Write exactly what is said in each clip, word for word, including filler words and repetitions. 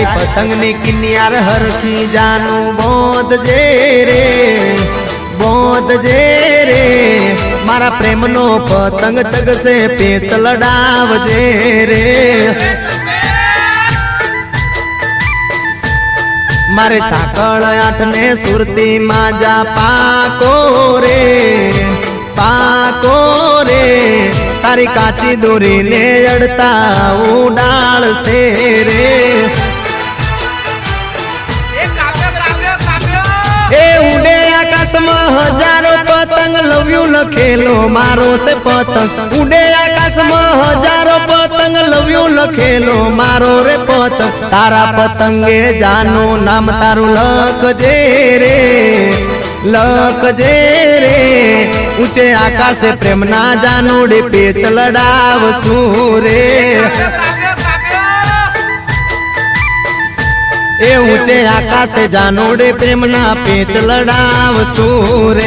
तारी पतंगनी किनियार हरखी जानू बोध जे रे बोध जे रे मारा प्रेम नो पतंग चग से पेच लड़ाव जे रे मारे साकल आठ ने सुरती माजा पाको रे पाको रे तारी काची दूरी ने अड़ता उडाल से रे ए उड़े आकाश में हजारों पतंग लव यू लखेलो मारो से पतंग उड़े आकाश में हजारों पतंग लव यू लखेलो मारो रे पतंग तारा पतंगे जानो नाम तारू लख जे रे लख जे रे ऊंचे आकाश से प्रेम ना जानो डे पेच लड़ाव सूरे ए ऊंचे आकाश से जानो डे प्रेम ना पेच लड़ाव सूरे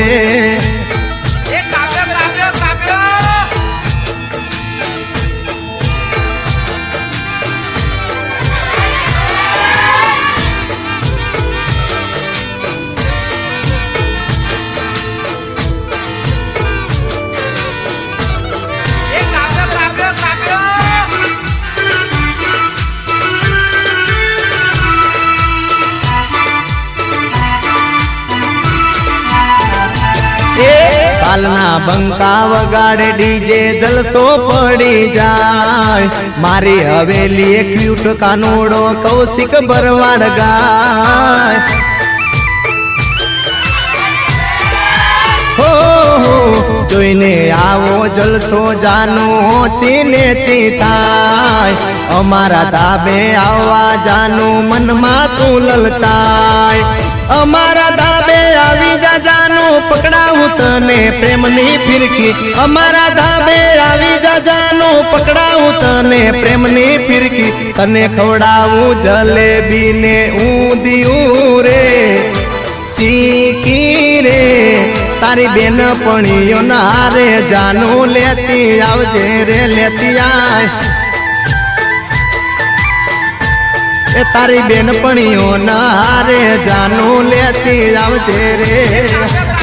कालना बंका वगाड़े डीजे जलसो पड़ी जाए मारी हवेली एक क्यूट कानूड़ो कौशिक बरवाड़ गाय हो हो जोईने आवो जलसो जानो चीने चीताय अमारा दाबे आवा जानो मन मा तू ललचाय अमारा दाबे आवी जा जानो पकड़ाऊ तने प्रेमनी फिरकी अमारा धाबे आवी जा जानो पकड़ाऊ तने प्रेमनी फिरकी तने खवड़ाऊ जलेबी ने ऊंधियूं रे चीकी रे तारी बेन पणियों नारे जानो लेती आवजे रे लेती आय तारी बेन पणियों नारे जानो लेती आवजे रे।